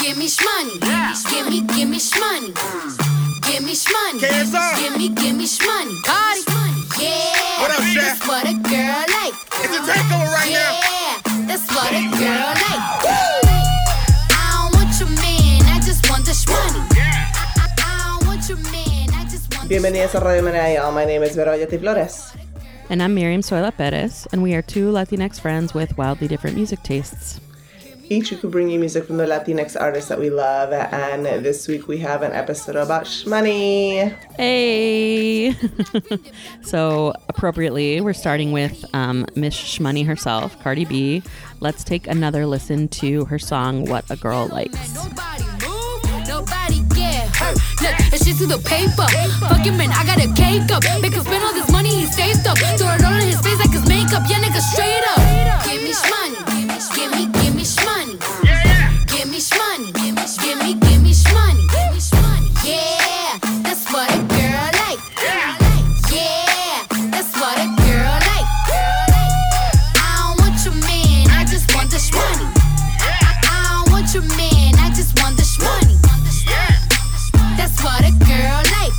give me shmoney. Give me shmoney. Give me shmoney. Give me shmoney. Cardi. Yeah. What up, Shaq? That's what a girl like. It's a takeover right now. Yeah. That's what a girl like. I don't want your man, I just want the shmoney. I don't want your man, I just want the Bienvenidos a Radio Menea, y'all. My name is Vero Ayati Flores. And I'm Miriam Soyla Perez, and we are two Latinx friends with wildly different music tastes. Each week we bring you music from the Latinx artists that we love, and this week we have an episode about shmoney. Hey! So, appropriately, we're starting with Miss Shmoney herself, Cardi B. Let's take another listen to her song, What a Girl Likes. Nobody move, nobody get hurt. Look, it's just to the paper. Fucking man, I got a cake up. Make him spend all this money he saved up. Throw it all in his face like his makeup. Yeah, nigga, straight up. Give me shmoney. Give me shmoney. Give me shmoney. Give me shmoney. Yeah, that's what a girl like. Yeah, that's what a girl like. I don't want your man, I just want the shmoney. I don't want your man, I just want the shmoney. That's what a girl like.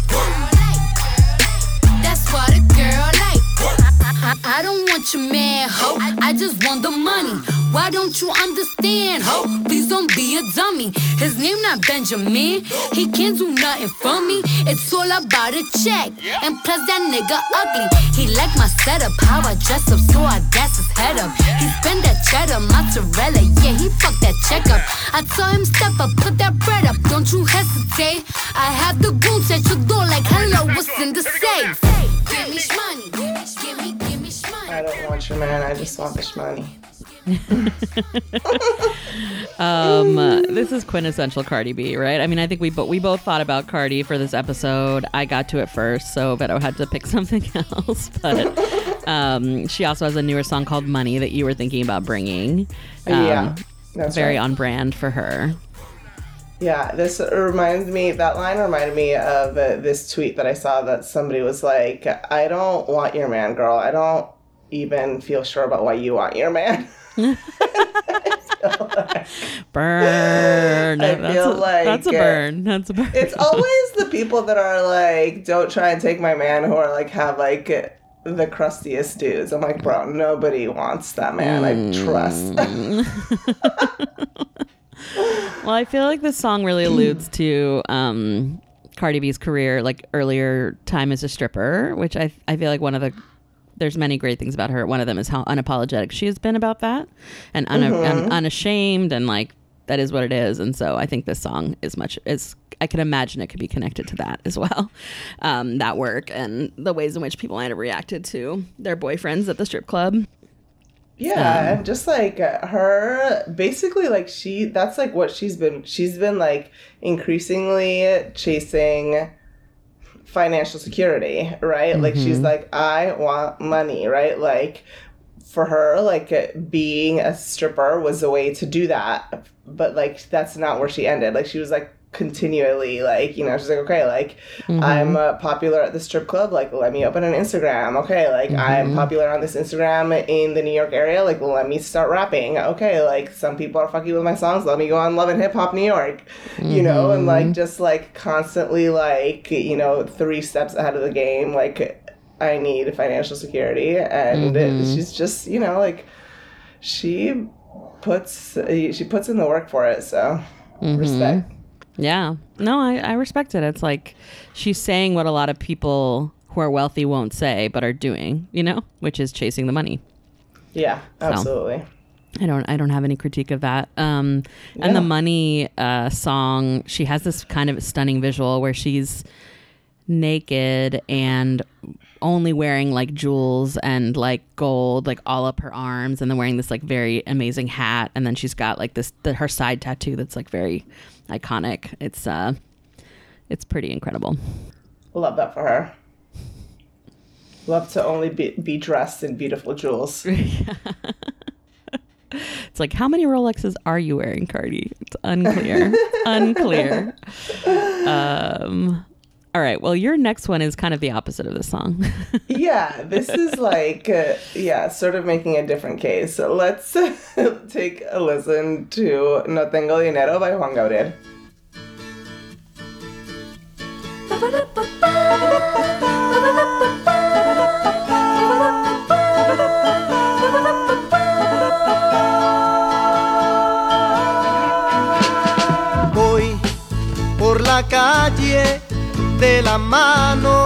That's what a girl like. I don't want your man, ho. I just want the money. Why don't you understand, ho? Please don't be a dummy. His name not Benjamin. He can't do nothing for me. It's all about a check. And plus that nigga ugly. He like my setup, how I dress up, so I gas his head up. He spend that cheddar, mozzarella, yeah, he fuck that check up. I told him step up, put that bread up, don't you hesitate. I have the goons at your door like, hello, what's in the safe? Give me shmoney. Give me shmoney. I don't want your man, I just want the shmoney. This is quintessential Cardi B, right? I mean, I think we both thought about Cardi for this episode. I got to it first, so Beto had to pick something else. But she also has a newer song called Money that you were thinking about bringing. Yeah, that's very right. on brand for her. Yeah, that line reminded me of this tweet that I saw that somebody was like, I don't want your man, girl. I don't even feel sure about why you want your man. Burn. I feel like that's a burn. That's a burn. It's always the people that are like, don't try and take my man, who are like, have like the crustiest dudes. I'm like, bro, nobody wants that man. I trust. Well, I feel like this song really alludes to Cardi B's career, like earlier time as a stripper, which I feel like there's many great things about her. One of them is how unapologetic she has been about that and unashamed, and like that is what it is. And so I think this song I can imagine it could be connected to that as well. That work and the ways in which people might have reacted to their boyfriends at the strip club. Yeah, and just like her, basically like that's like what she's been like increasingly chasing financial security, right? Like she's like, I want money, right? Like for her, like being a stripper was a way to do that, but like that's not where she ended. Like she was like continually like, you know, she's like, okay, like I'm popular at the strip club, like let me open an Instagram. Okay, like I'm popular on this Instagram in the New York area, like let me start rapping. Okay, like some people are fucking with my songs, let me go on Love and Hip Hop New York, you know, and like just like constantly like, you know, 3 steps ahead of the game. Like I need financial security, and she's just, you know, like she puts in the work for it, so respect. Yeah. No, I respect it. It's like she's saying what a lot of people who are wealthy won't say but are doing, you know, which is chasing the money. Yeah, absolutely. So, I don't have any critique of that. And the Money song, she has this kind of stunning visual where she's naked and only wearing like jewels and like gold like all up her arms, and then wearing this like very amazing hat, and then she's got like her side tattoo that's like very iconic. It's pretty incredible. Love that for her. Love to only be dressed in beautiful jewels. It's like, how many Rolexes are you wearing, Cardi? It's unclear. Unclear. All right. Well, your next one is kind of the opposite of this song. Yeah, this is like, sort of making a different case. So let's take a listen to No Tengo Dinero by Juan Gabriel. Voy por la calle de la mano,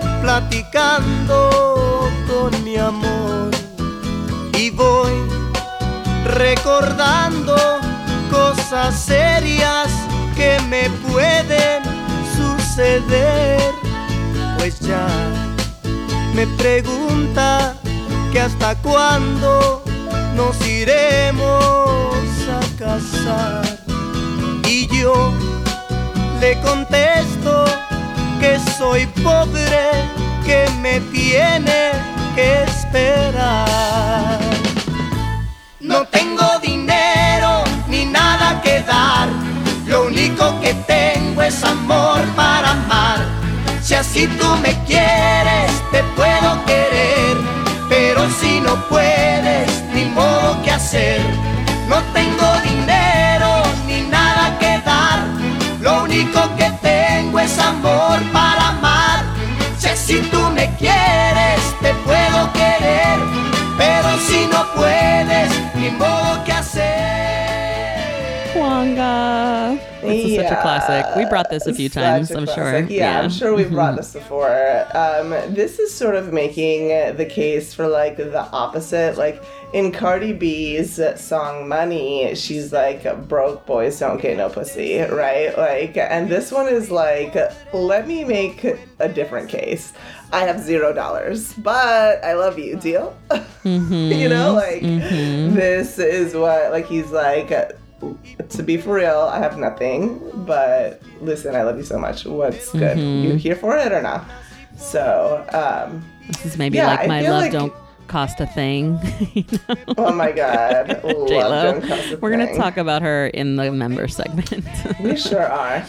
platicando con mi amor, y voy recordando cosas serias que me pueden suceder, pues ya me pregunta que hasta cuándo nos iremos a casar, y yo le contesto que soy pobre, que me tiene que esperar. No tengo dinero ni nada que dar, lo único que tengo es amor para amar. Si así tú me quieres, te puedo querer, pero si no puedes, ni modo que hacer. No tengo dinero ni nada que dar, lo único que tengo es amor para amar. Si así tú me quieres, te puedo querer, pero si no puedes, ni modo que hacer. Juanga. This is such a classic. We brought this a few times, I'm sure. Yeah, I'm sure we've brought this before. This is sort of making the case for like the opposite. Like in Cardi B's song Money, she's like, broke boys don't get no pussy, right? Like, and this one is like, let me make a different case. I have $0, but I love you. Deal? You know, like this is what, like, he's like, to be for real, I have nothing, but listen, I love you so much. What's good? You here for it or not? So, this is maybe like my love don't cost a thing. You know? Oh my God. J-Lo. We're going to talk about her in the member segment. We sure are.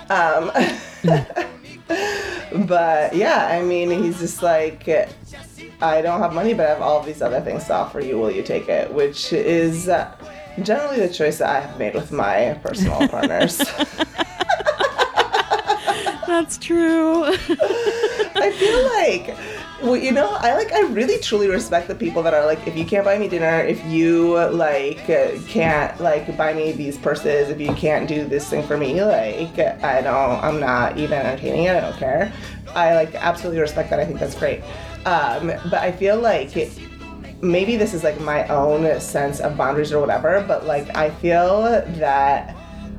But yeah, I mean, he's just like, I don't have money, but I have all of these other things to offer you. Will you take it? Which is generally the choice that I have made with my personal partners. That's true. I feel like, well, you know, I really truly respect the people that are like, if you can't buy me dinner, if you like can't like buy me these purses, if you can't do this thing for me, like I'm not even entertaining it. I don't care. I like absolutely respect that. I think that's great. But I feel like maybe this is like my own sense of boundaries or whatever, but like I feel that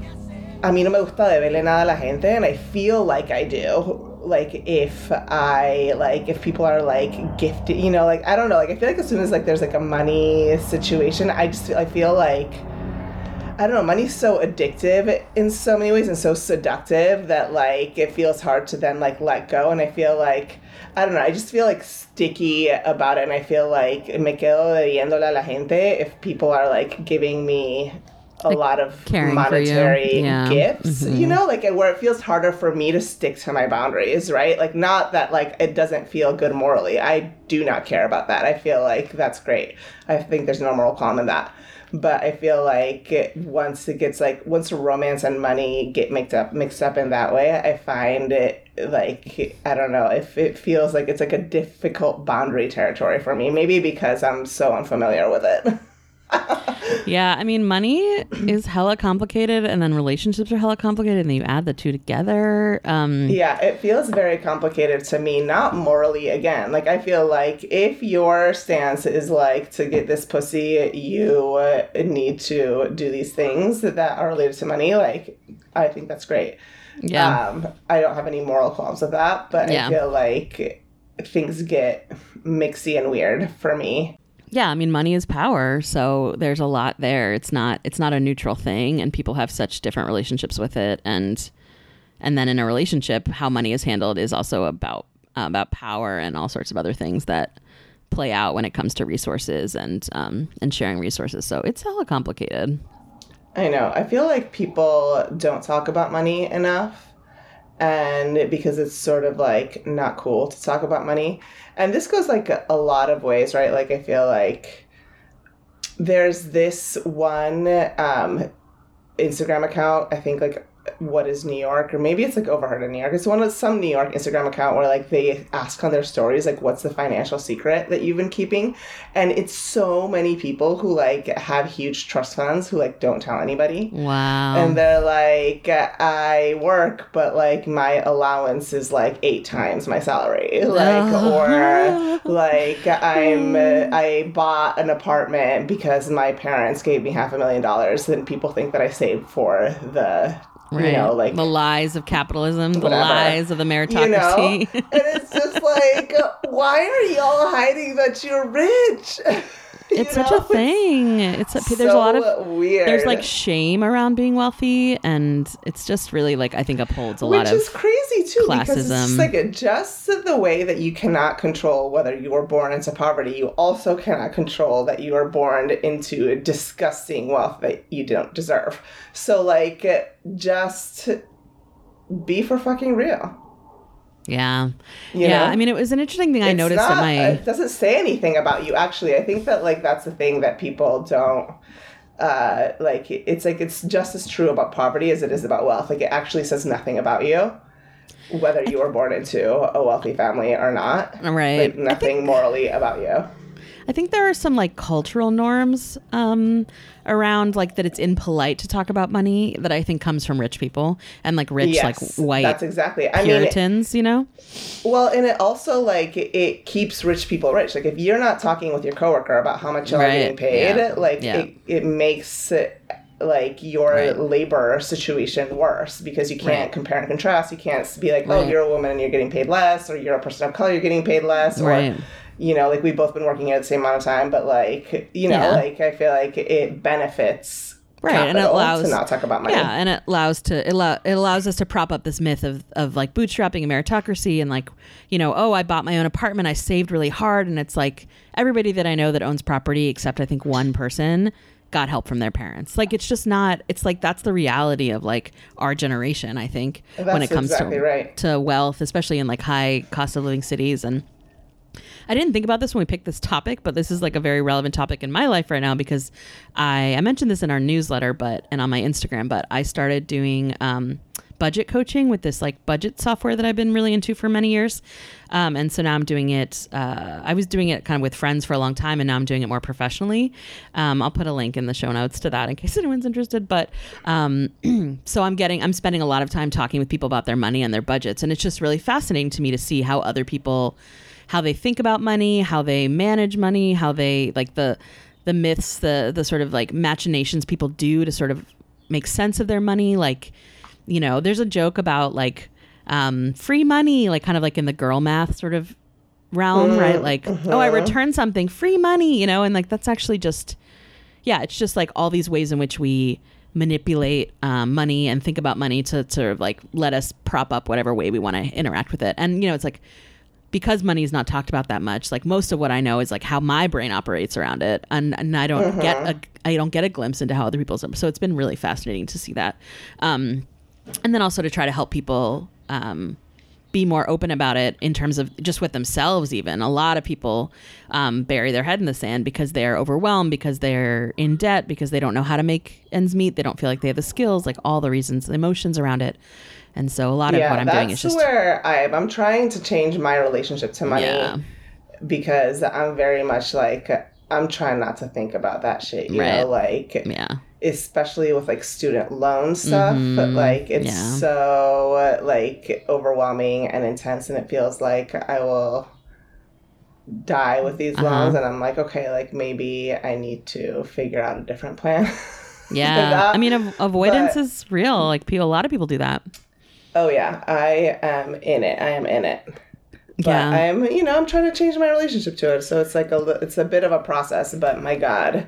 a mí no me gusta deberle nada a la gente, and I feel like I do. Like if people are like gifted, you know, like I don't know, like I feel like as soon as like there's like a money situation, I feel like, I don't know, money's so addictive in so many ways and so seductive that like it feels hard to then like let go. And I feel like, I don't know, I just feel like sticky about it, and I feel like me quedo debiéndole a la gente if people are like giving me a lot of monetary gifts, you know, like where it feels harder for me to stick to my boundaries, right? Like not that like it doesn't feel good morally. I do not care about that. I feel like that's great. I think there's no moral qualm in that. But I feel like once romance and money get mixed up in that way, I find it like, I don't know, if it feels like it's like a difficult boundary territory for me, maybe because I'm so unfamiliar with it. Yeah, I mean, money is hella complicated, and then relationships are hella complicated, and then you add the two together. Yeah, it feels very complicated to me, not morally, again. Like, I feel like if your stance is like, to get this pussy, you need to do these things that are related to money, like, I think that's great. Yeah. I don't have any moral qualms with that, but I feel like things get mixy and weird for me. Yeah, I mean, money is power, so there's a lot there. It's not a neutral thing, and people have such different relationships with it. And then in a relationship, how money is handled is also about power and all sorts of other things that play out when it comes to resources and sharing resources. So it's hella complicated. I know. I feel like people don't talk about money enough. and because it's sort of like not cool to talk about money. And this goes like a lot of ways, right? Like I feel like there's this one Instagram account, I think like What is New York, or maybe it's like Overheard in New York. It's some New York Instagram account where like they ask on their stories like, what's the financial secret that you've been keeping? And it's so many people who like have huge trust funds who like don't tell anybody. Wow. And they're like, I work, but like my allowance is like 8 times my salary, like, or like I bought an apartment because my parents gave me $500,000. Then people think that I saved for the, right. you know, like the lies of capitalism, whatever. the lies of the meritocracy. You know? And it's just like, why are y'all hiding that you're rich? It's such a thing. There's a lot of weird. There's like shame around being wealthy, and it's just really like I think upholds a lot of which is crazy too, classism. because it's just like just the way that you cannot control whether you were born into poverty, you also cannot control that you are born into disgusting wealth that you don't deserve. So like, just be for fucking real. Yeah. You know? I mean, it was an interesting thing I noticed at my... It doesn't say anything about you, actually. I think that, like, that's the thing that people don't... like, it's just as true about poverty as it is about wealth. Like, it actually says nothing about you, whether you were born into a wealthy family or not. Right. Like, nothing morally about you. I think there are some like cultural norms around like that it's impolite to talk about money that I think comes from rich people and like rich, Yes, like white that's exactly. Puritans, you know? Well, and it also like it keeps rich people rich. Like if you're not talking with your coworker about how much you're getting paid, it makes like your labor situation worse because you can't compare and contrast. You can't be like, oh, you're a woman and you're getting paid less, or you're a person of color, you're getting paid less, or you know, like we've both been working at the same amount of time, but like, you know, like I feel like it benefits and it allows to not talk about money. Yeah, and it allows us to prop up this myth of like bootstrapping and meritocracy and like, you know, oh, I bought my own apartment, I saved really hard, and it's like everybody that I know that owns property, except I think one person, got help from their parents. Like it's just not. It's like that's the reality of like our generation. I think when it comes to wealth, especially in like high cost of living cities. And I didn't think about this when we picked this topic, but this is like a very relevant topic in my life right now because I mentioned this in our newsletter, and on my Instagram, but I started doing budget coaching with this like budget software that I've been really into for many years. And so now I'm doing it. I was doing it kind of with friends for a long time, and now I'm doing it more professionally. I'll put a link in the show notes to that in case anyone's interested. But so I'm spending a lot of time talking with people about their money and their budgets. And it's just really fascinating to me to see how other people, how they think about money, how they manage money, how they like the myths, the sort of like machinations people do to sort of make sense of their money. Like, you know, there's a joke about like free money, like kind of like in the girl math sort of realm, right? Like, oh, I returned something, free money, you know, and like that's actually just, it's just like all these ways in which we manipulate money and think about money to sort of like let us prop up whatever way we want to interact with it. And, you know, it's like, because money is not talked about that much, like most of what I know is like how my brain operates around it, and I don't get a glimpse into how other people's. So it's been really fascinating to see that, and then also to try to help people be more open about it in terms of just with themselves. Even a lot of people bury their head in the sand because they're overwhelmed, because they're in debt, because they don't know how to make ends meet. They don't feel like they have the skills, like all the reasons, the emotions around it. And so a lot of what I'm doing is just... that's where I'm trying to change my relationship to money because I'm very much like, I'm trying not to think about that shit, you know, like, especially with like student loan stuff, but like it's so like overwhelming and intense, and it feels like I will die with these loans, and I'm like, okay, like maybe I need to figure out a different plan. I mean, avoidance is real. Like a lot of people do that. Oh yeah, I am in it. But I'm, you know, I'm trying to change my relationship to it. So it's like it's a bit of a process, but my God.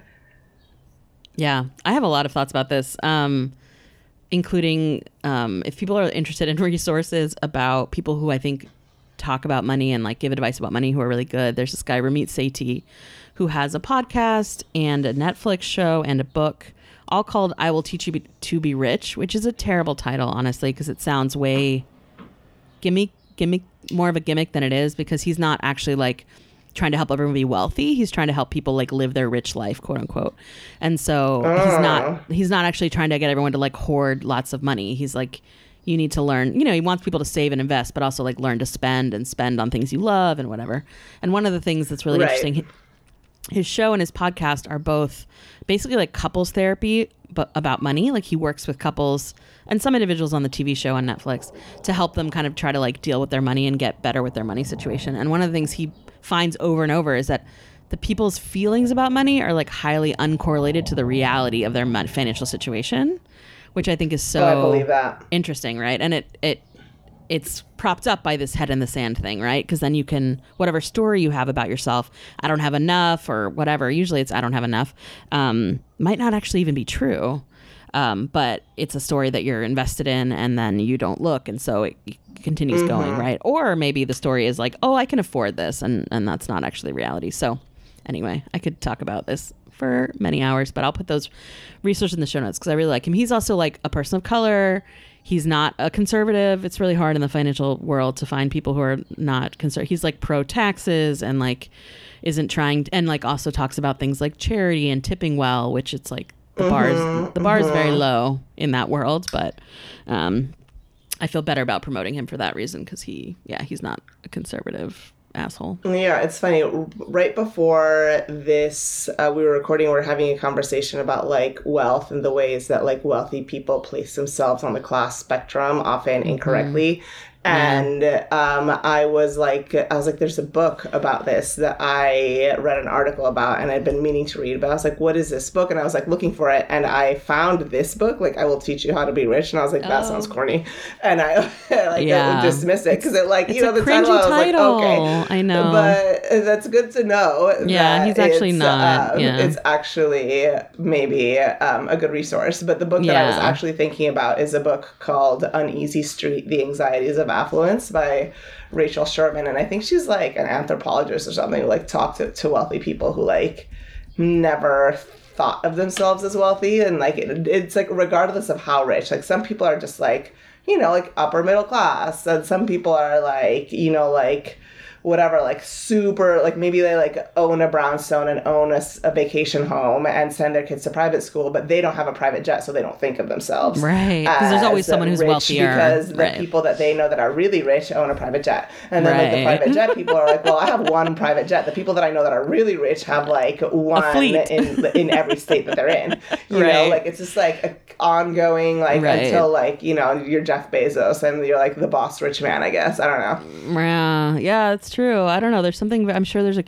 Yeah, I have a lot of thoughts about this, including if people are interested in resources about people who I think talk about money and like give advice about money who are really good. There's this guy, Ramit Sethi, who has a podcast and a Netflix show and a book, all called I Will Teach You to Be Rich, which is a terrible title, honestly, because it sounds way gimmick, more of a gimmick than it is, because he's not actually like trying to help everyone be wealthy. He's trying to help people like live their rich life, quote unquote. And so he's not actually trying to get everyone to like hoard lots of money. He's like, you need to learn, he wants people to save and invest, but also like learn to spend on things you love and whatever. And one of the things that's really interesting, his show and his podcast are both basically like couples therapy, but about money. Like he works with couples and some individuals on the TV show on Netflix to help them kind of try to like deal with their money and get better with their money situation. And one of the things he finds over and over is that the people's feelings about money are like highly uncorrelated to the reality of their financial situation, which I think is so I believe that. Interesting, right? And it's propped up by this head in the sand thing, right? Because then you can, whatever story you have about yourself, I don't have enough or whatever, usually it's I don't have enough, might not actually even be true. But it's a story that you're invested in, and then you don't look, and so it continues going, right? Or maybe the story is like, oh, I can afford this, and that's not actually reality. So anyway, I could talk about this for many hours, but I'll put those resources in the show notes because I really like him. He's also like a person of color. He's not a conservative. It's really hard in the financial world to find people who are not conservative. He's like pro taxes and like isn't trying and like also talks about things like charity and tipping well, which it's like the bar is very low in that world, but I feel better about promoting him for that reason because he's not a conservative asshole. Yeah, it's funny. Right before this, we were recording, we were having a conversation about like wealth and the ways that like wealthy people place themselves on the class spectrum, often incorrectly. And I was like, there's a book about this that I read an article about and I'd been meaning to read, but I was like, what is this book? And I was like looking for it, and I found this book, like I Will Teach You How to Be Rich, and I was like, that sounds corny, and I I dismissed it because it like the title, I was like, okay, I know, but that's good to know. Yeah, he's actually not. It's actually maybe a good resource. But the book that I was actually thinking about is a book called Uneasy Street: The Anxieties of Affluence by Rachel Sherman, and I think she's like an anthropologist or something who like talked to wealthy people who like never thought of themselves as wealthy, and like it's like regardless of how rich, like some people are just like like upper middle class, and some people are like like whatever, like super, like maybe they like own a brownstone and own a vacation home and send their kids to private school, but they don't have a private jet, so they don't think of themselves. Right. Because there's always someone who's wealthier. Because the people that they know that are really rich own a private jet. And then like the private jet people are like, well, I have one private jet. The people that I know that are really rich have like one in every state that they're in. You know, like it's just like an ongoing, like until like, you're Jeff Bezos and you're like the boss rich man, I guess. I don't know. Yeah, it's true. I don't know. There's something. I'm sure there's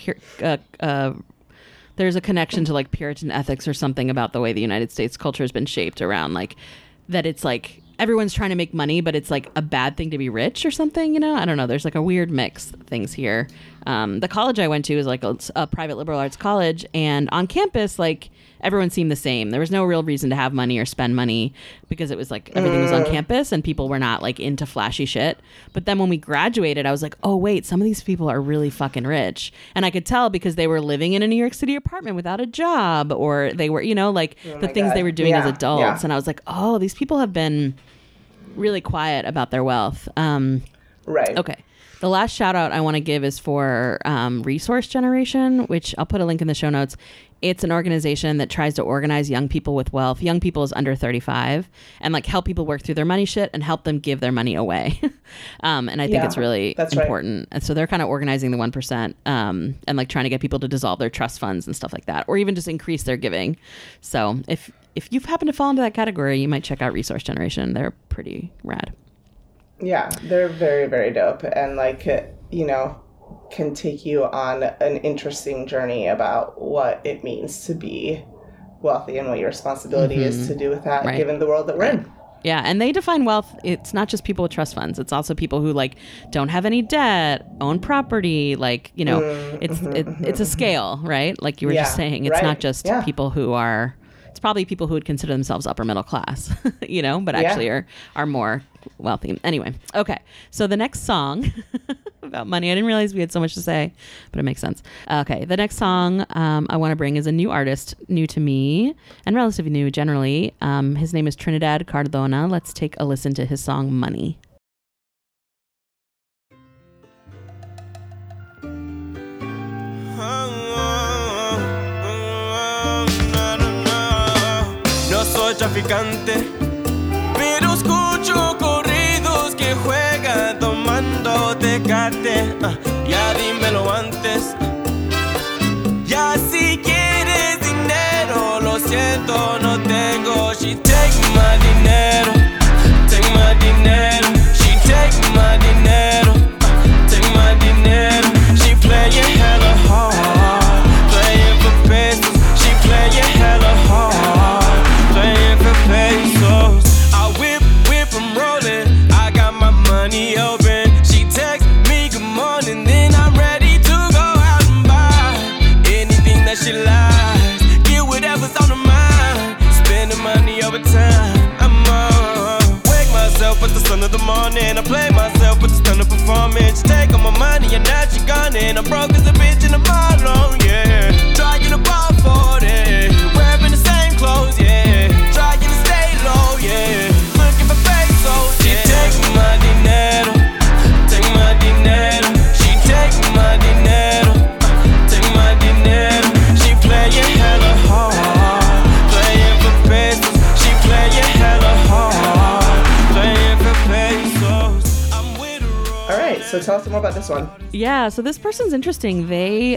a connection to like Puritan ethics or something about the way the United States culture has been shaped around like that. It's like everyone's trying to make money, but it's like a bad thing to be rich or something. I don't know. There's like a weird mix of things here. The college I went to is like a private liberal arts college, and on campus, like everyone seemed the same. There was no real reason to have money or spend money because it was like everything was on campus and people were not like into flashy shit. But then when we graduated, I was like, oh wait, some of these people are really fucking rich. And I could tell because they were living in a New York City apartment without a job, or they were, like the things they were doing as adults. Yeah. And I was like, oh, these people have been really quiet about their wealth. Right. Okay. The last shout out I want to give is for Resource Generation, which I'll put a link in the show notes. It's an organization that tries to organize young people with wealth. Young people is under 35, and like help people work through their money shit and help them give their money away. And I think it's really important. Right. And so they're kind of organizing the 1%, and like trying to get people to dissolve their trust funds and stuff like that, or even just increase their giving. So if you've happened to fall into that category, you might check out Resource Generation. They're pretty rad. Yeah, they're very, very dope. And like, can take you on an interesting journey about what it means to be wealthy and what your responsibility is to do with that, given the world that we're in. Yeah, and they define wealth. It's not just people with trust funds. It's also people who like don't have any debt, own property. Like it's a scale, right? Like you were just saying, it's not just people who are. It's probably people who would consider themselves upper middle class, but actually are more wealthy. Anyway, okay. So the next song about money, I didn't realize we had so much to say, but it makes sense. Okay. The next song I want to bring is a new artist, new to me and relatively new generally. His name is Trinidad Cardona. Let's take a listen to his song Money. narcotraficante. Pero escucho corridos que juegan tomando Tecate. Ya dímelo antes. Ya si quieres dinero, lo siento, no tengo. She take my dinero, take my dinero. She take my dinero, take my dinero. She playing hella hard, playing for pesos. She playing hella hard, playing for pesos. I whip, I'm rolling. I got my money open. She text me good morning, then I'm ready to go out and buy anything that she likes. Get whatever's on her mind. Spending money over time. I'm on. Wake myself at the sun of the morning. I play myself with the stun of performance. She take all my money and now she gone in. I'm broke as a bitch and I'm all alone, yeah. Trying to ball for it. Wearing the same clothes, yeah. Trying to stay low, yeah. Looking for pesos, yeah. She take my dinero, take my dinero. She take my dinero, take my dinero. She playing hella hard, playing for pesos. She playing hella hard, playing for pesos. I'm with her. All right, so tell us more about this one. Yeah, so this person's interesting.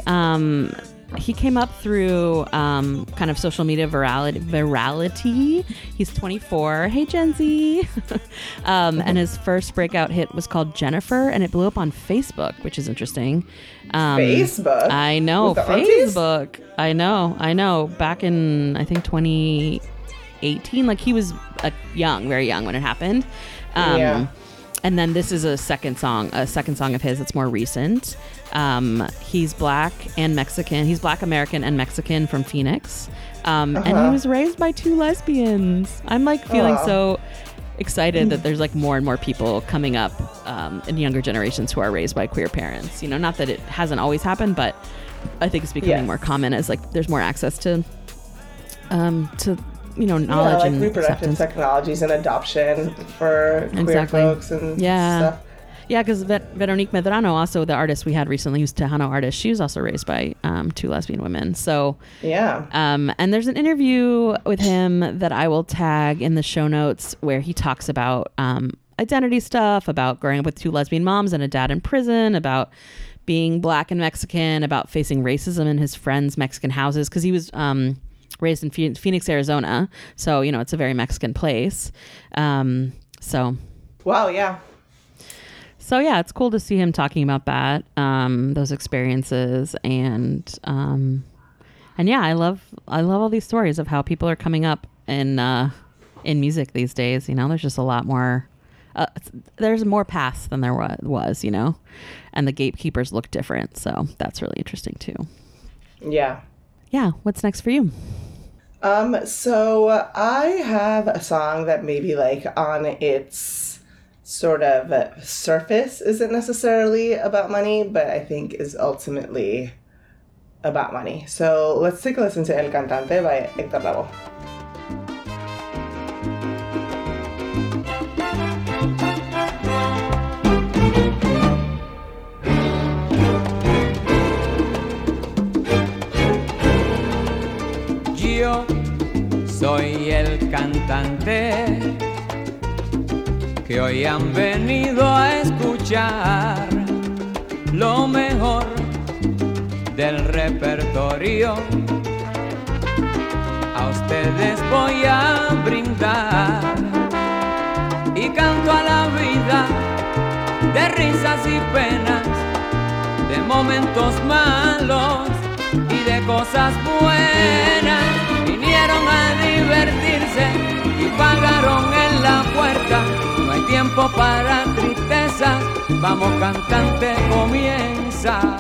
He came up through kind of social media virality. He's 24. Hey, Gen Z. And his first breakout hit was called Jennifer, and it blew up on Facebook, which is interesting. Facebook? I know. With the aunties? Facebook. I know. Back in, I think, 2018. Like, he was young, very young when it happened. Yeah. And then this is a second song of his that's more recent. He's black and Mexican. He's black American and Mexican from Phoenix. And he was raised by two lesbians. I'm like feeling so excited that there's like more and more people coming up in younger generations who are raised by queer parents. You know, not that it hasn't always happened, but I think it's becoming more common as like there's more access to knowledge like and reproductive acceptance. technologies and adoption for queer folks and stuff. Yeah, because Veronique Medrano, also the artist we had recently, who's Tejano artist, she was also raised by two lesbian women. So yeah. And there's an interview with him that I will tag in the show notes where he talks about identity stuff, about growing up with two lesbian moms and a dad in prison, about being black and Mexican, about facing racism in his friends' Mexican houses, because he was raised in Phoenix, Arizona. So, you know, it's a very Mexican place. Wow, yeah. So yeah, it's cool to see him talking about that, those experiences, and yeah, I love all these stories of how people are coming up in music these days. You know, there's just a lot more. There's more paths than there was, you know, and the gatekeepers look different. So that's really interesting too. Yeah. Yeah. What's next for you? So I have a song that maybe like on its sort of surface isn't necessarily about money, but I think is ultimately about money. So let's take a listen to El Cantante by Héctor Lavoe. Yo soy el cantante que hoy han venido a escuchar lo mejor del repertorio. A ustedes voy a brindar y canto a la vida de risas y penas, de momentos malos y de cosas buenas. Vinieron a divertirse y pagaron en la puerta. No hay tiempo para tristezas, vamos cantante, comienza.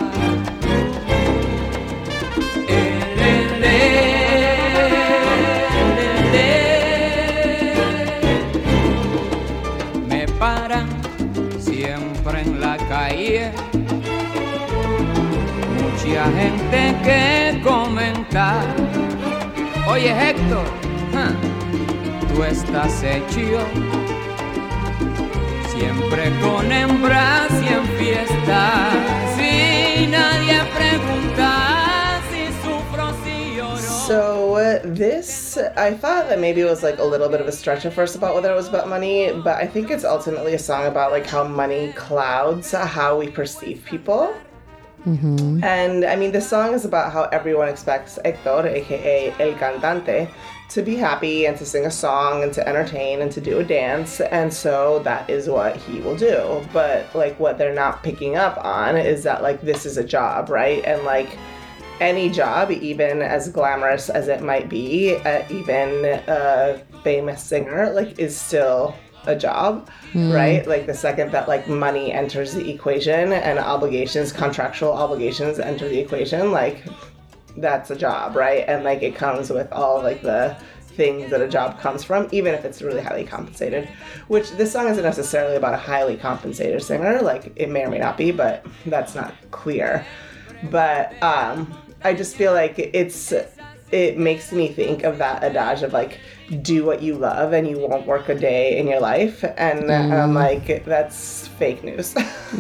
Me paran siempre en la calle, mucha gente que comentar. Oye Héctor, tú estás hecho siempre con hembras y en fiestas. Si nadie pregunta si sufro, si lloro. So this I thought that maybe it was like a little bit of a stretch at first about whether it was about money, but I think it's ultimately a song about like how money clouds how we perceive people. Mm-hmm. And I mean, the song is about how everyone expects Hector, aka El Cantante, to be happy and to sing a song and to entertain and to do a dance, and so that is what he will do. But like what they're not picking up on is that like this is a job, right? And like any job, even as glamorous as it might be, even a famous singer, like is still a job, right? Like the second that like money enters the equation and obligations, contractual obligations enter the equation, like that's a job, right? And like it comes with all like the things that a job comes from, even if it's really highly compensated, which this song isn't necessarily about a highly compensated singer. Like it may or may not be, but that's not clear. But I just feel like it makes me think of that adage of like, do what you love and you won't work a day in your life. And I'm like, that's fake news.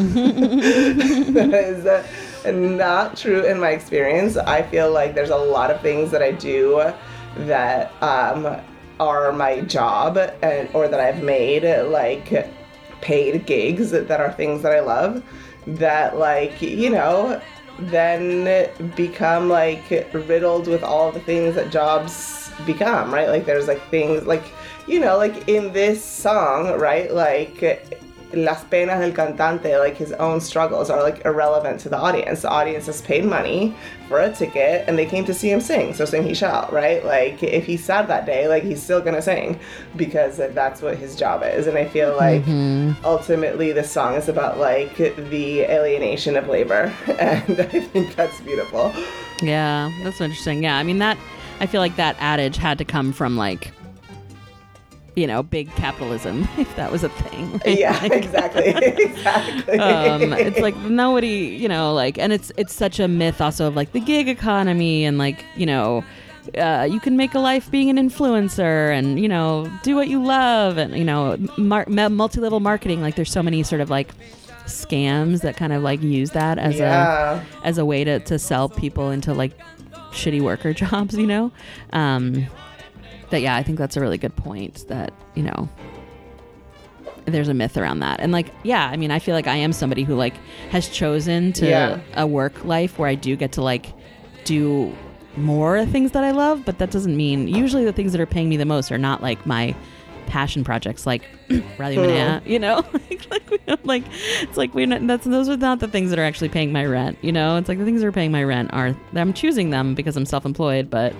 That is not true in my experience. I feel like there's a lot of things that I do that are my job or that I've made like paid gigs that are things that I love that like, you know, then become like riddled with all the things that jobs become, right? Like there's like things like, you know, like in this song, right? Like Las penas del cantante, like his own struggles are like irrelevant to the audience. The audience has paid money for a ticket and they came to see him sing, so sing he shall, right? Like if he's sad that day, like he's still gonna sing because that's what his job is. And I feel like ultimately this song is about like the alienation of labor, and I think that's beautiful. Yeah, that's interesting. Yeah, I mean that, I feel like that adage had to come from like, you know, big capitalism, if that was a thing. Right? Yeah, like, exactly. It's like nobody, you know, like, and it's such a myth also of like the gig economy and like, you know, you can make a life being an influencer and, you know, do what you love and, you know, multi-level marketing. Like there's so many sort of like scams that kind of like use that as a way to sell people into like shitty worker jobs, you know? That, yeah, I think that's a really good point that, you know, there's a myth around that. And like, yeah, I mean, I feel like I am somebody who like has chosen to a work life where I do get to like do more things that I love, but that doesn't mean usually the things that are paying me the most are not like my passion projects like Radio Manea, you know, like it's like those are not the things that are actually paying my rent, you know. It's like the things that are paying my rent are, I'm choosing them because I'm self-employed, but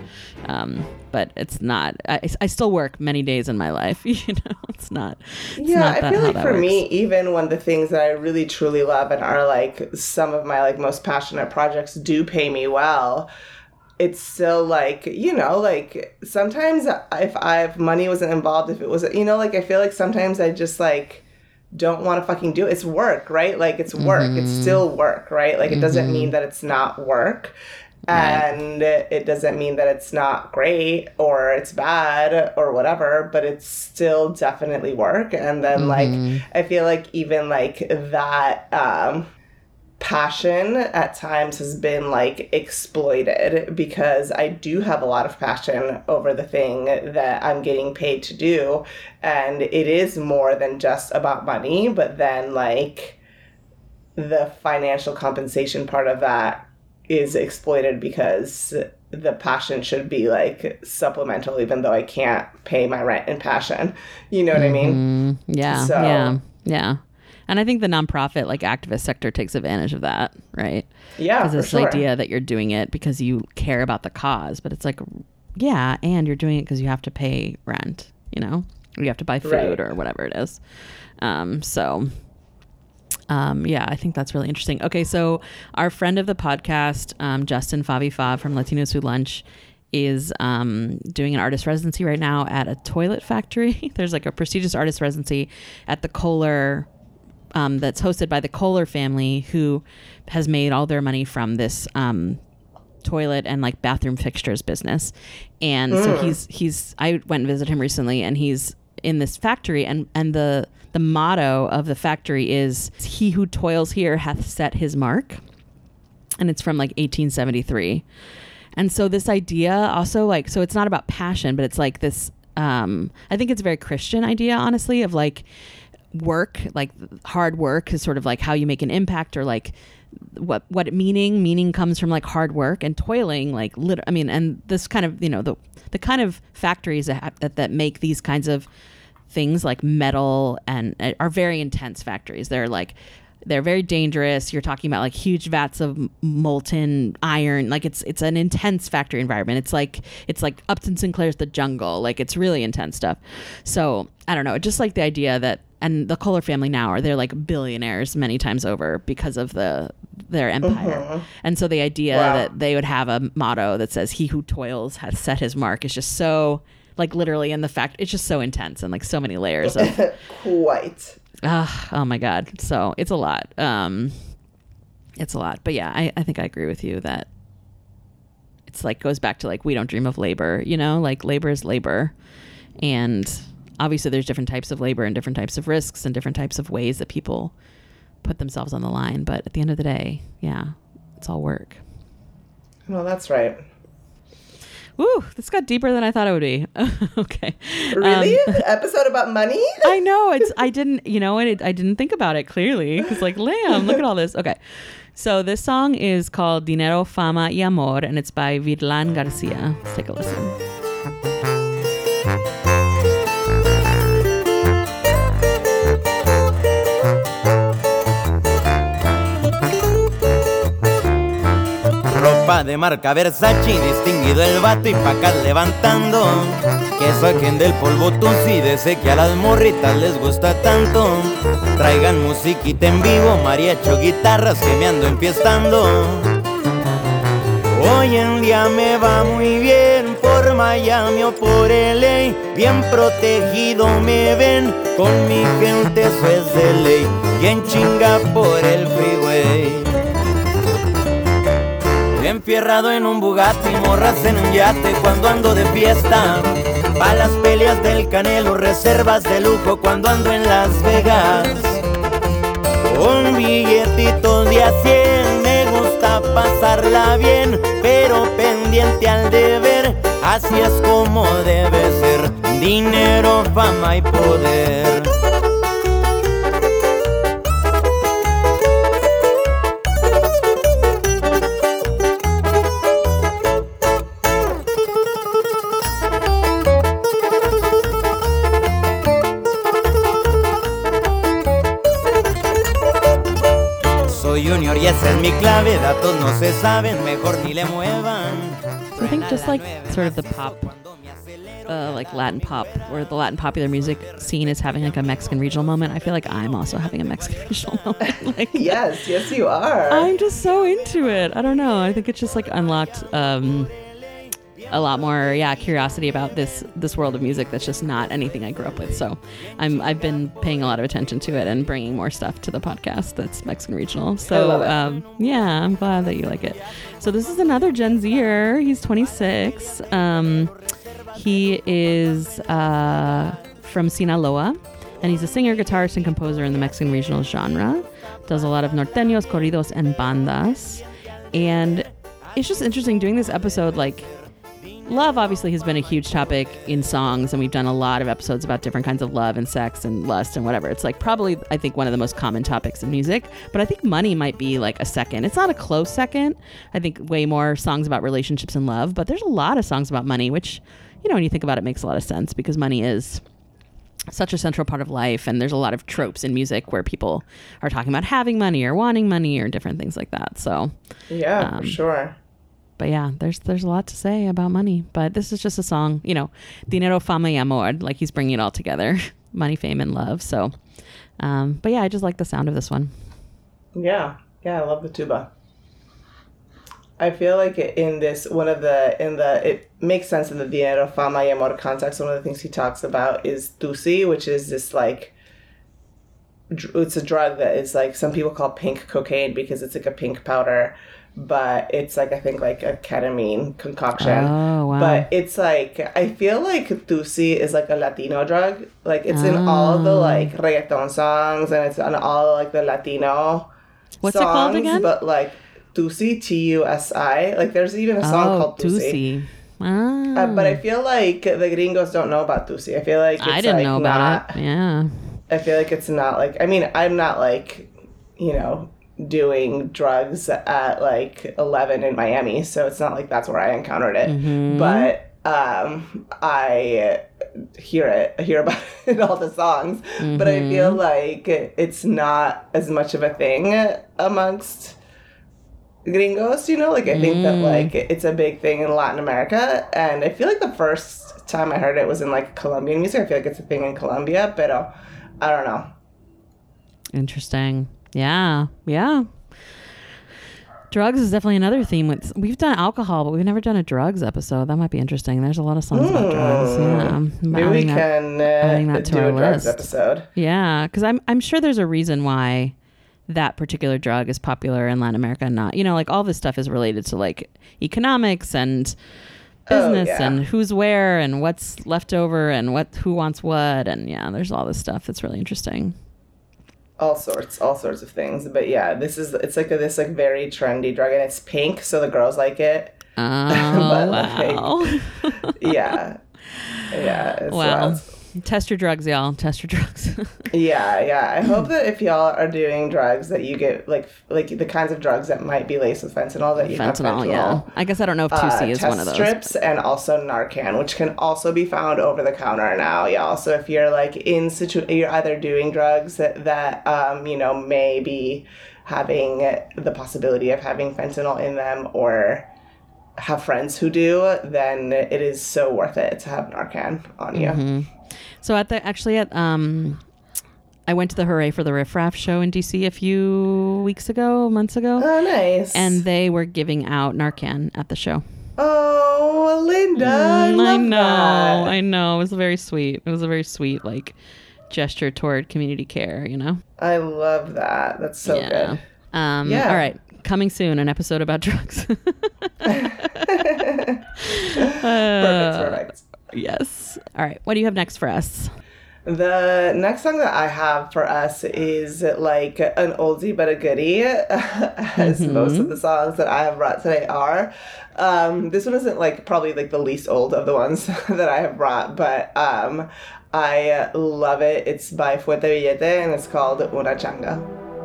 it's not, I still work many days in my life, you know. It's not I feel like for me, even when the things that I really truly love and are like some of my like most passionate projects do pay me well, it's still like, you know, like sometimes if money wasn't involved, if it was, you know, like I feel like sometimes I just like don't want to fucking do it. It's work, right? Like it's work. It's still work, right? Like it doesn't mean that it's not work. And it doesn't mean that it's not great or it's bad or whatever, but it's still definitely work. And then like, I feel like even like that, passion at times has been like exploited because I do have a lot of passion over the thing that I'm getting paid to do, and it is more than just about money, but then like the financial compensation part of that is exploited because the passion should be like supplemental, even though I can't pay my rent in passion, you know what I mean? Yeah. And I think the nonprofit, like activist sector, takes advantage of that, right? Yeah, because it's the idea that you're doing it because you care about the cause, but it's like, yeah, and you're doing it because you have to pay rent, you know, or you have to buy food or whatever it is. Yeah, I think that's really interesting. Okay, so our friend of the podcast, Justin Favi from Latinos Who Lunch, is doing an artist residency right now at a toilet factory. There's like a prestigious artist residency at the Kohler. That's hosted by the Kohler family, who has made all their money from this toilet and like bathroom fixtures business. And so he's I went and visited him recently, and he's in this factory, and the motto of the factory is "He who toils here hath set his mark," and it's from like 1873. And so this idea also like, so it's not about passion, but it's like this, I think it's a very Christian idea, honestly, of like work, like hard work is sort of like how you make an impact, or like what meaning comes from like hard work and toiling, like and this kind of, the kind of factories that make these kinds of things like metal and are very intense factories. They're very dangerous. You're talking about like huge vats of molten iron. Like it's an intense factory environment. It's like Upton Sinclair's The Jungle. Like it's really intense stuff. So I don't know. Just like the idea that, and the Kohler family now they're like billionaires many times over because of their empire. And so the idea that they would have a motto that says "He who toils has set his mark" is just so like literally in the fact. It's just so intense and like so many layers of quite. Oh my God. So it's a lot. It's a lot. But yeah, I think I agree with you that it's like goes back to like we don't dream of labor, like labor is labor. And obviously there's different types of labor and different types of risks and different types of ways that people put themselves on the line. But at the end of the day, yeah, it's all work. Well, that's right. Woo, this got deeper than I thought it would be. Okay. Really? Episode about money? I know. I didn't think about it clearly because like, lamb, look at all this. Okay. So this song is called Dinero, Fama y Amor, and it's by Virlan Garcia. Let's take a listen. Ropa de marca Versace, distinguido el vato y pacas levantando. Que saquen del polvo Tusi, que a las morritas les gusta tanto. Traigan musiquita en vivo, mariachi o guitarras que me ando enfiestando. Hoy en día me va muy bien por Miami o por LA. Bien protegido me ven, con mi gente eso es de ley. Y en chinga por el freeway. Enfierrado en un Bugatti, morras en un yate cuando ando de fiesta. Pa' las peleas del Canelo, reservas de lujo cuando ando en Las Vegas. Con billetitos de a 100 me gusta pasarla bien, pero pendiente al deber, así es como debe ser. Dinero, fama y poder. Junior y esa es mi clave, datos no se saben, mejor ni le muevan. So I think just like sort of the pop, like Latin pop, or the Latin popular music scene is having like a Mexican regional moment. I feel like I'm also having a Mexican regional moment. Like, yes you are. I'm just so into it. I don't know. I think it's just like unlocked a lot more curiosity about this world of music that's just not anything I grew up with. So I've been paying a lot of attention to it and bringing more stuff to the podcast that's Mexican regional. So I'm glad that you like it. So this is another Gen Zer. He's 26. He is from Sinaloa, and he's a singer, guitarist, and composer in the Mexican regional genre. Does a lot of norteños, corridos, and bandas. And it's just interesting doing this episode. Like, love obviously has been a huge topic in songs, and we've done a lot of episodes about different kinds of love and sex and lust and whatever. It's like probably, I think, one of the most common topics in music, but I think money might be like a second. It's not a close second. I think way more songs about relationships and love, but there's a lot of songs about money, which, when you think about it, makes a lot of sense because money is such a central part of life, and there's a lot of tropes in music where people are talking about having money or wanting money or different things like that. So yeah, for sure. But yeah, there's a lot to say about money. But this is just a song, Dinero, Fama y Amor. Like he's bringing it all together. Money, fame, and love. So, but yeah, I just like the sound of this one. Yeah, I love the tuba. I feel like it makes sense in the Dinero, Fama y Amor context. One of the things he talks about is Tusi, which is this like, it's a drug that is like, some people call pink cocaine because it's like a pink powder. But it's like, I think like a ketamine concoction. Oh, wow. But it's like, I feel like Tusi is like a Latino drug. Like it's in all the like reggaeton songs, and it's on all like the Latino What's songs. it called again? But like Tusi, Tusi. Like, there's even a song called Tusi. But I feel like the gringos don't know about Tusi. I feel like it's I didn't know about it. Yeah. I feel like it's not like, I mean, I'm not like, you know, doing drugs at like 11 in Miami, so it's not like that's where I encountered it. But I hear about it in all the songs, but I feel like it's not as much of a thing amongst gringos, you know? Like, I think that like it's a big thing in Latin America, and I feel like the first time I heard it was in like Colombian music. I feel like it's a thing in Colombia, but I don't know. Interesting. Yeah. Drugs is definitely another theme. We've done alcohol, but we've never done a drugs episode. That might be interesting. There's a lot of songs about drugs. Yeah, maybe we can do a drugs episode. Yeah, because I'm sure there's a reason why that particular drug is popular in Latin America and not. You know, like all this stuff is related to like economics and business and who's where and what's left over and who wants what, and yeah, there's all this stuff that's really interesting. All sorts of things, but yeah, it's like this like very trendy drug, and it's pink, so the girls like it. Oh, but, wow! Like, yeah, it's wild. Test your drugs, y'all. Test your drugs. yeah. I hope that if y'all are doing drugs, that you get like the kinds of drugs that might be laced with fentanyl. That you have fentanyl. Yeah. I guess I don't know if 2C is one of those. Test strips and also Narcan, which can also be found over the counter now, y'all. So if you're like you're either doing drugs that you know, may be having the possibility of having fentanyl in them, or have friends who do, then it is so worth it to have Narcan on you. So I went to the Hooray for the Riff Raff show in DC a few months ago. Oh, nice. And they were giving out Narcan at the show. Oh, Linda, I know. It was very sweet. It was a very sweet, like, gesture toward community care, you know? I love that. That's so good. All right. Coming soon, an episode about drugs. Perfect. Yes. All right. What do you have next for us? The next song that I have for us is like an oldie but a goodie, as most of the songs that I have brought today are. This one isn't like probably like the least old of the ones that I have brought, but I love it. It's by Fuerte Billete, and it's called Una Changa.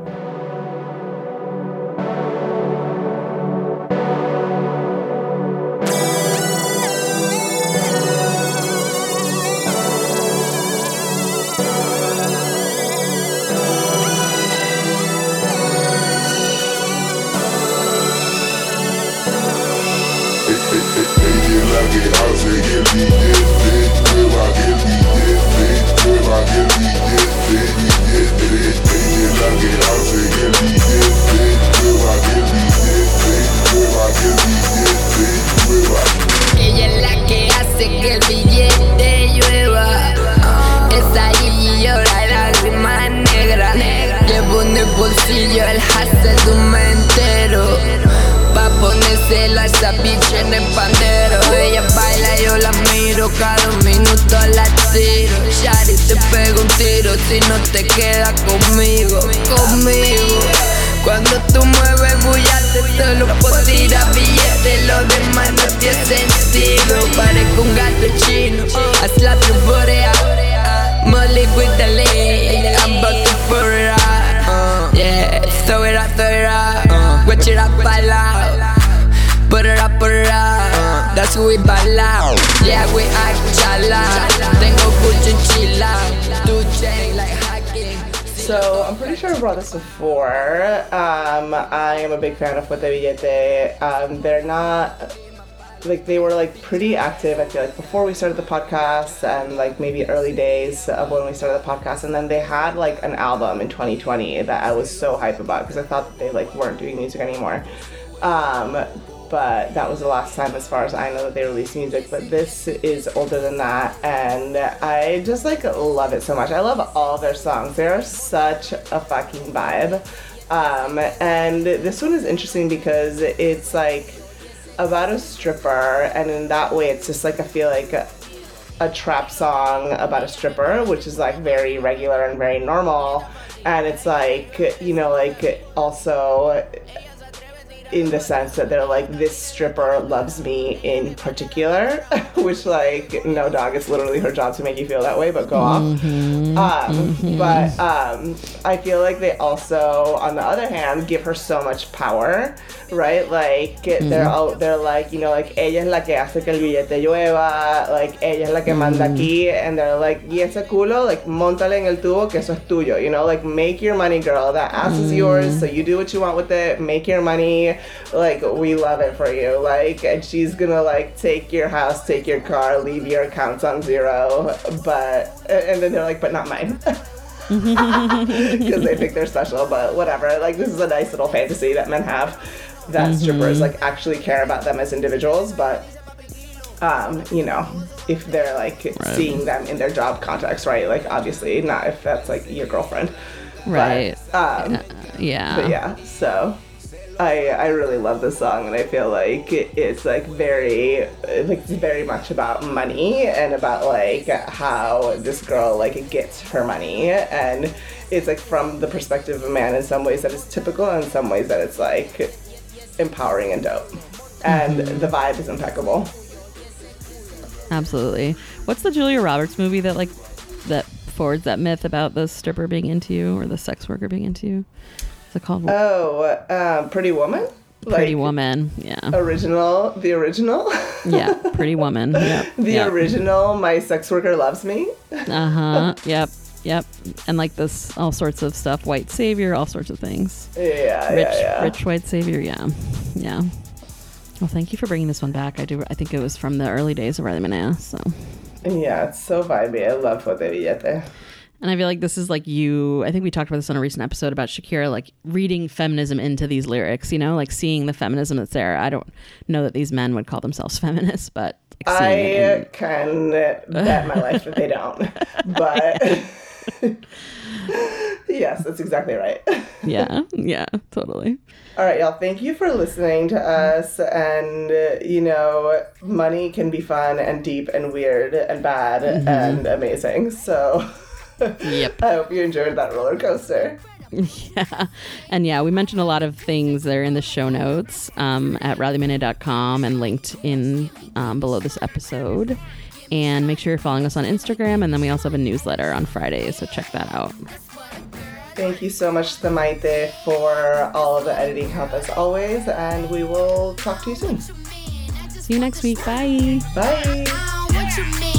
Ella es la que hace que el billete llueva. Esa Gigi llora lágrimas negras. Llevo en el bolsillo el hassle de un mes entero, pa' ponérselo a esa bitch en el pandero. Ella baila, yo la miro, cada minuto la tiro. Shari, te pego un tiro si no te quedas conmigo. Cuando tú mueves bullate, solo puedo tirar billetes. Lo demás no tiene sentido. Parezco un gato chino, haz la truborea. Molly with the lean, I'm about to pour it out. Yeah, throw it out. Watch it up, baila. Put it up, that's who we baila. Yeah, we act chala. Tengo Gucci chila. Do chain like hacking. So I'm pretty sure I brought this before. I am a big fan of Fuerte Billete. They're not like, they were like pretty active, I feel like, before we started the podcast, and like maybe early days of when we started the podcast. And then they had like an album in 2020 that I was so hype about, because I thought that they like weren't doing music anymore. But that was the last time, as far as I know, that they released music. But this is older than that, and I just like love it so much. I love all their songs. They are such a fucking vibe. And this one is interesting because it's like about a stripper, and in that way it's just like, I feel like a trap song about a stripper, which is like very regular and very normal. And it's like, you know, like also in the sense that they're like, this stripper loves me in particular, which like, no dog, it's literally her job to make you feel that way, but go off. But I feel like they also, on the other hand, give her so much power, right? Like they're like, you know, like, ella es la que hace que el billete llueva, like, ella es la que manda aquí, and they're like, y ese culo, like, montale en el tubo que eso es tuyo, you know, like, make your money, girl, that ass is yours, so you do what you want with it, make your money, like, we love it for you, like, and she's gonna, like, take your house, take your car, leave your accounts on zero, but, and then they're like, but not mine. Because they think they're special, but whatever, like, this is a nice little fantasy that men have, that strippers, like, actually care about them as individuals, but you know, if they're like seeing them in their job context, right? Like, obviously not if that's like your girlfriend, right? But, yeah. But yeah, so I really love this song, and I feel like it's like it's very much about money and about like how this girl like gets her money, and it's like from the perspective of a man in some ways that is typical, and in some ways that it's like empowering and dope, and the vibe is impeccable. Absolutely. What's the Julia Roberts movie that forwards that myth about the stripper being into you or the sex worker being into you? What's it called? Oh, Pretty Woman? Pretty Woman, yeah. The original? Yeah, Pretty Woman. Yep. The original My Sex Worker Loves Me? Uh-huh, yep. And like this, all sorts of stuff, white savior, all sorts of things. Rich white savior, yeah. Well, thank you for bringing this one back. I think it was from the early days of Riley Manea, so. Yeah, it's so vibey. I love Fote Billete. And I feel like this is like I think we talked about this on a recent episode about Shakira, like reading feminism into these lyrics, you know, like seeing the feminism that's there. I don't know that these men would call themselves feminists, but like I can bet my life that they don't. But yes, that's exactly right. Yeah, totally. All right, y'all. Thank you for listening to us. And, you know, money can be fun and deep and weird and bad and amazing. So yep. I hope you enjoyed that roller coaster. Yeah. And yeah, we mentioned a lot of things there in the show notes at rileymanea.com and linked in below this episode. And make sure you're following us on Instagram. And then we also have a newsletter on Fridays, so check that out. Thank you so much, Thamaite, for all of the editing help as always. And we will talk to you soon. See you next week. Bye. Bye. What you mean?